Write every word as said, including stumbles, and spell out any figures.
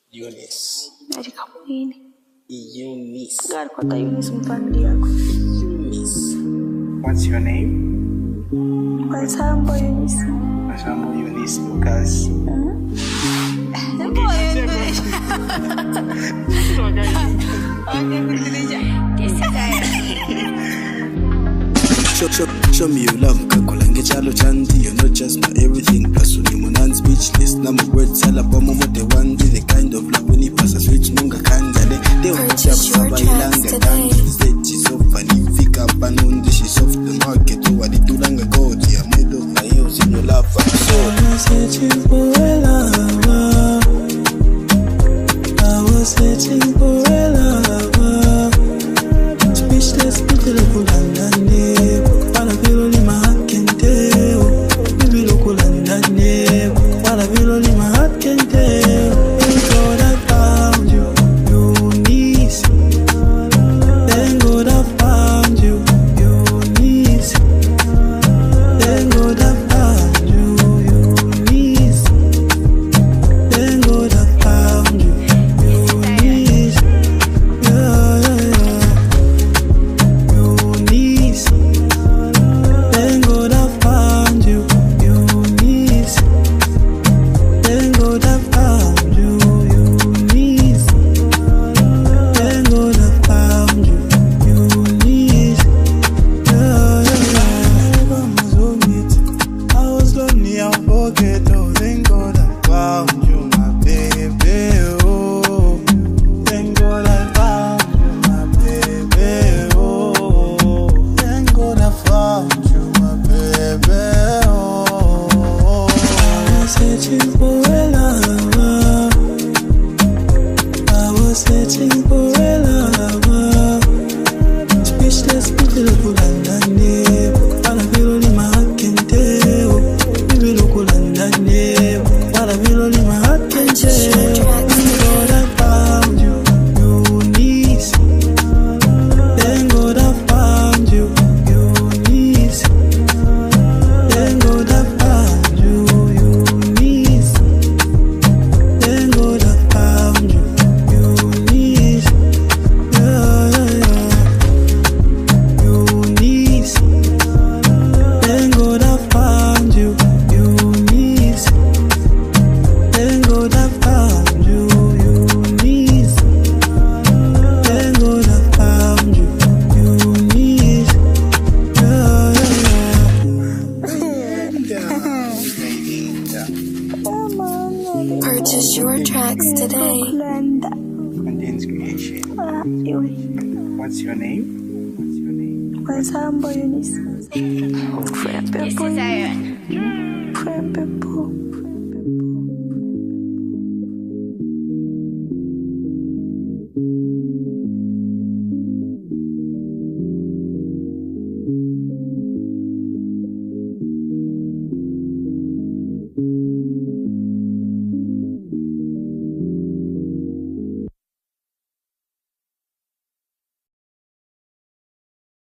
Eunice. Najika mwini. Eunice. God kota Eunice mfamili yako. Eunice. What's your name? Kasambo Eunice. Kasambo Eunice Lucas. Sambo Eunice. Show, show, show me your love, kakulange chalo chanti. You're not just my everything, plus unimunan speechless. Na my words all about mo what they want. The kind of love when he passes switch nunga kandale. They want to have bailanga tangi. Said she's so funny, pick up and on the she's off the market. Oh, what did you long ago? I made up my heels in your love. I'm so I was searching for a lover. I was searching for a lover. Speechless, beautiful and name. While I feel only my heart can tell. Baby, look all and that name. While I feel only my heart can tell. Thank God I found you, Eunice. Thank God I found you, Eunice. Thank God I found you, Eunice. Thank God I found you, Eunice. Yeah, yeah, yeah. Eunice. Thank God I found you, Eunice. Thank God I found you, Eunice. Thank God I found you, Eunice. Yeah, yeah, yeah. I was on it. I was lonely, I forget. Oh, thank God I found you, my baby. Oh, thank God I found you, my baby. Oh, thank God I found you, my baby. Oh, I was searching for a lover. I was searching for a lover. Speechless, beautiful and that name. While I feel only my heart can tell. Baby, look all and that name. While I feel only my heart can tell. Thank God I found you, Eunice. Thank God I found you, Eunice. Thank God I found you, Eunice. Thank God I found you, Eunice. Yeah, yeah, yeah. Eunice. Thank God I found you, Eunice. Thank God I found you, Eunice. Thank God I found you, Eunice. Yeah, yeah, yeah. Purchase your tracks today. Contains creation. What's your name? What's your name? Kasambo Eunice. This is